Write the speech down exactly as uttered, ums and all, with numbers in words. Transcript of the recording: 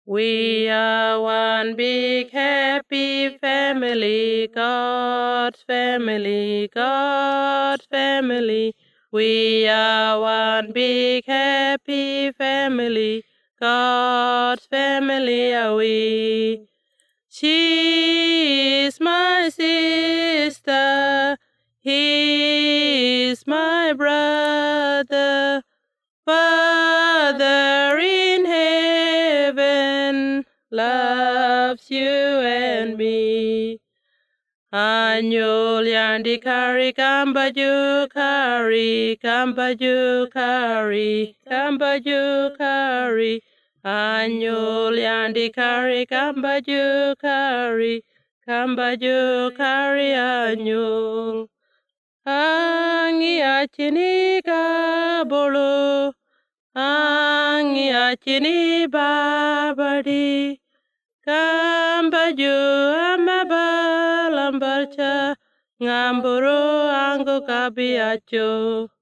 We are one big happy family, God's family, God's family. We are one big happy family, God's family are we. She is my sister, he is my brother, Father in heaven loves you and me. Anyol yandi kari kambaju kari, kambaju kari, kambaju kari. Anyol yandi kari kambaju kari, kambaju kari anyol. Angi achini kabolo, angi achini babadi. Kambaju amabalambarcha, ngamburu ango kabiacho.